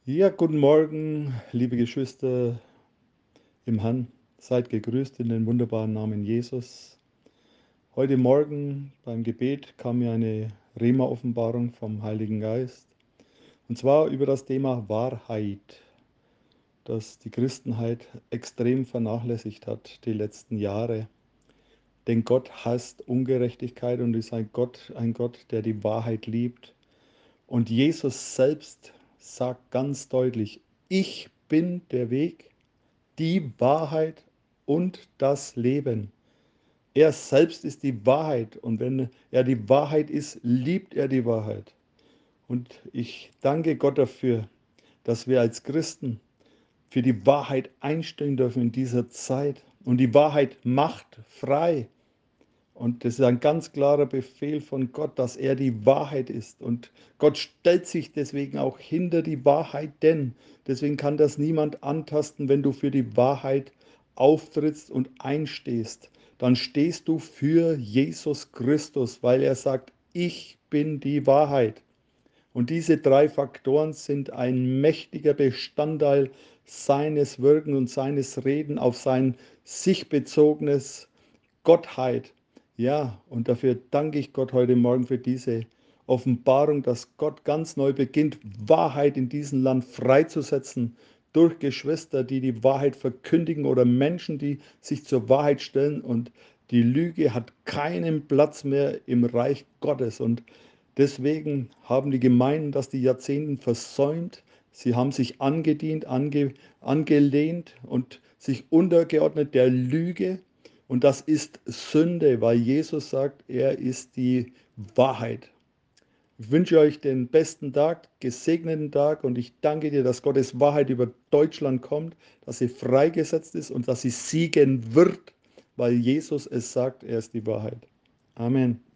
Ja, guten Morgen, liebe Geschwister im Herrn. Seid gegrüßt in den wunderbaren Namen Jesus. Heute Morgen beim Gebet kam mir eine Rema-Offenbarung vom Heiligen Geist. Und zwar über das Thema Wahrheit, das die Christenheit extrem vernachlässigt hat die letzten Jahre. Denn Gott hasst Ungerechtigkeit und ist ein Gott, der die Wahrheit liebt. Und Jesus selbst sagt ganz deutlich, ich bin der Weg, die Wahrheit und das Leben. Er selbst ist die Wahrheit und wenn er die Wahrheit ist, liebt er die Wahrheit. Und ich danke Gott dafür, dass wir als Christen für die Wahrheit einstehen dürfen in dieser Zeit. Und die Wahrheit macht frei. Und das ist ein ganz klarer Befehl von Gott, dass er die Wahrheit ist. Und Gott stellt sich deswegen auch hinter die Wahrheit, denn deswegen kann das niemand antasten, wenn du für die Wahrheit auftrittst und einstehst. Dann stehst du für Jesus Christus, weil er sagt, ich bin die Wahrheit. Und diese drei Faktoren sind ein mächtiger Bestandteil seines Wirken und seines Reden auf sein sich bezogenes Gottheit. Ja, und dafür danke ich Gott heute Morgen für diese Offenbarung, dass Gott ganz neu beginnt, Wahrheit in diesem Land freizusetzen durch Geschwister, die die Wahrheit verkündigen oder Menschen, die sich zur Wahrheit stellen. Und die Lüge hat keinen Platz mehr im Reich Gottes. Und deswegen haben die Gemeinden das die Jahrzehnten versäumt. Sie haben sich angedient, angelehnt und sich untergeordnet der Lüge. Und das ist Sünde, weil Jesus sagt, er ist die Wahrheit. Ich wünsche euch den besten Tag, gesegneten Tag und ich danke dir, dass Gottes Wahrheit über Deutschland kommt, dass sie freigesetzt ist und dass sie siegen wird, weil Jesus es sagt, er ist die Wahrheit. Amen.